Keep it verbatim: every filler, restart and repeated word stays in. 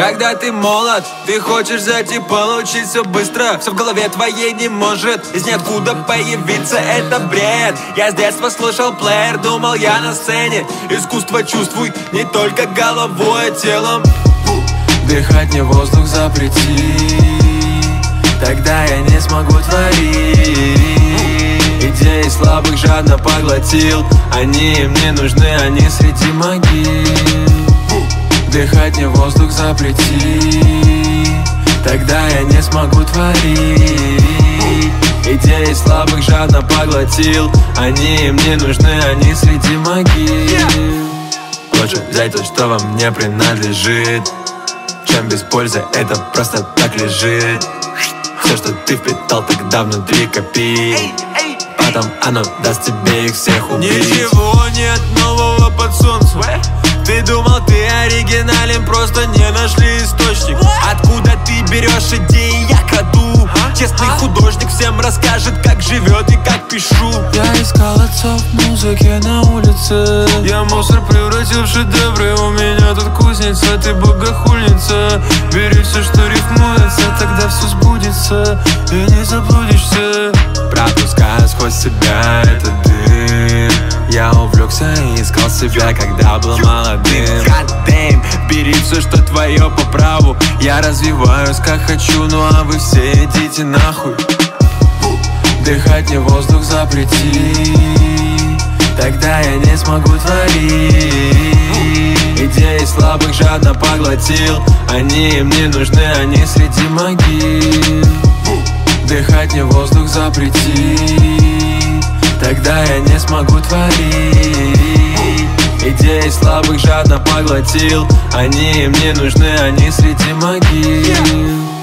Когда ты молод, ты хочешь взять и получить все быстро. Все в голове твоей не может из ниоткуда появиться, это бред. Я с детства слушал плеер, думал я на сцене. Искусство чувствуй не только головой, а телом. Дыхать мне воздух запрети, тогда я не смогу творить. Идеи слабых жадно поглотил, они мне нужны, они среди могил. Дыхать мне воздух запрети, тогда я не смогу творить. Идеи слабых жадно поглотил, они мне нужны, они среди могил. Лучше взять то, что вам не принадлежит, чем без пользы это просто так лежит. Все, что ты впитал тогда внутри, копи, потом оно даст тебе их всех убить. Ничего нет нового под солнцем. Ты думал, ты оригинален, просто не нашли источник. Откуда ты берешь идеи, я краду. Честный художник всем расскажет, как живет и как пишу. Я искал отцов в музыке на улице. Я мусор превратил в шедевры, у меня тут кузница, ты богохульница. Бери все, что рифмуется, тогда все сбудется и не заблудишься. Пропуская сквозь себя этот дым, я увлекся и искал себя, когда был молодым. God damn, бери все, что твое по праву. Я развиваюсь как хочу, ну а вы все идите нахуй. Дыхать мне воздух запрети, тогда я не смогу творить. Идеи слабых жадно поглотил, они мне нужны, они среди могил. Дыхать мне воздух запрети, тогда я не смогу творить. Идеи слабых жадно поглотил, они мне нужны, они среди могил.